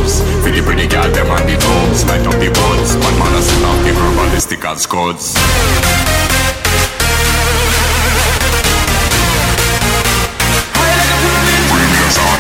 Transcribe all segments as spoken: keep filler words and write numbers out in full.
clubs. For the pretty girl, them on the tubes. Light up the buds, one man a set off the verbalistic as scuds. Bring your sound.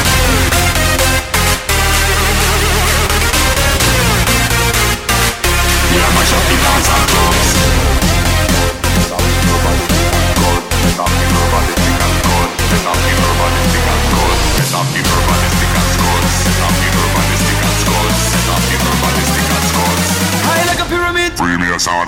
Yeah, mash up the dance and clubs. Set off the verbalistic as scuds. Set off the verbalistic as scuds. Set off the verbalistic as scuds. Set off the verbalistic as scuds. Set off the verbalistic as scuds. High like a pyramid. Bring your sound.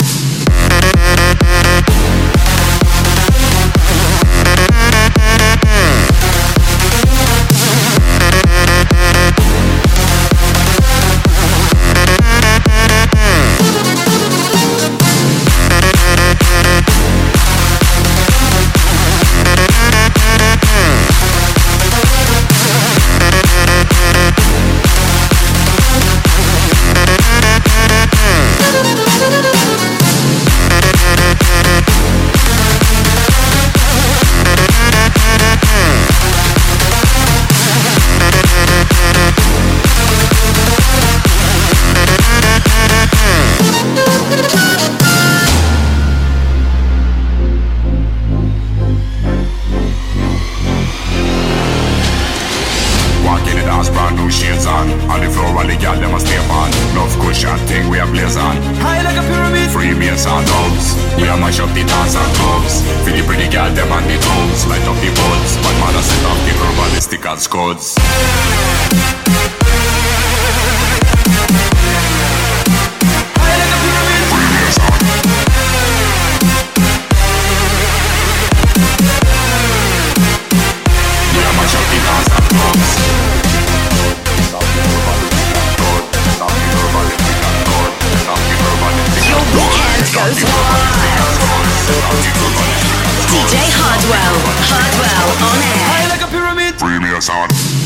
Squads. D J Hardwell, Hardwell on air. High like a pyramid. Bring me a sound.